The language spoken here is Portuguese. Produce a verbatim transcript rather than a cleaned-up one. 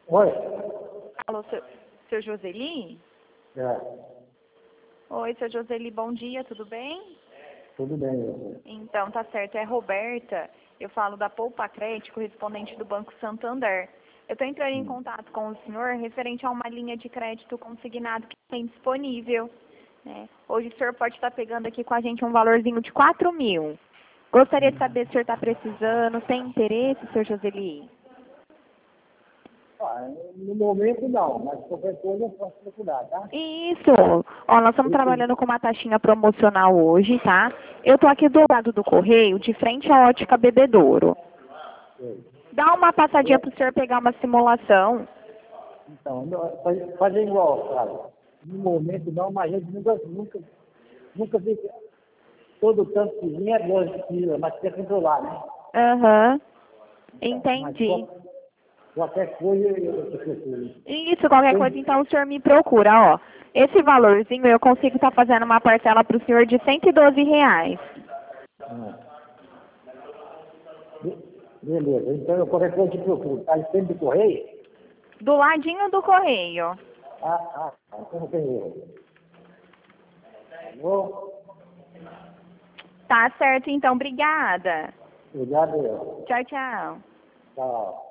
Oi. Alô, seu, seu Joseli? É, Oi, seu Joseli, bom dia, tudo bem? tudo bem. Eu. Então, tá certo, é Roberta. Eu falo da Poupa Crédito, correspondente do Banco Santander. Eu estou entrando em Hum. contato com o senhor referente a uma linha de crédito consignado que tem disponível. Né? Hoje o senhor pode estar pegando aqui com a gente um valorzinho de quatro mil. Gostaria de saber se o senhor está precisando, tem interesse, seu Joseli? Ah, no momento não, mas qualquer coisa eu posso procurar, tá? Isso. Ó, nós estamos Isso. trabalhando com uma taxinha promocional hoje, tá? Eu tô aqui do lado do correio, de frente à ótica Bebedouro. Sei. Dá uma passadinha Eu- pro senhor pegar uma simulação. Então, não, faz- fazer igual, cara. No momento não, mas a gente nunca, nunca, nunca fica. Todo tanto que vinha é doze quilos, mas tem que controlar, né? Aham. Então, mas Entendi. qual- qualquer coisa eu, eu, eu procuro. Isso, qualquer coisa, Tem. então o senhor me procura, ó. Esse valorzinho eu consigo estar fazendo uma parcela pro senhor de cento e doze reais. Ah, be- beleza, então eu qualquer coisa eu te procuro. Tá em frente do correio? Do ladinho do correio. Ah, ah, ah, então não tem erro. Alô? Tá certo, então. Obrigada. Obrigado, eu. Tchau, tchau. Tchau.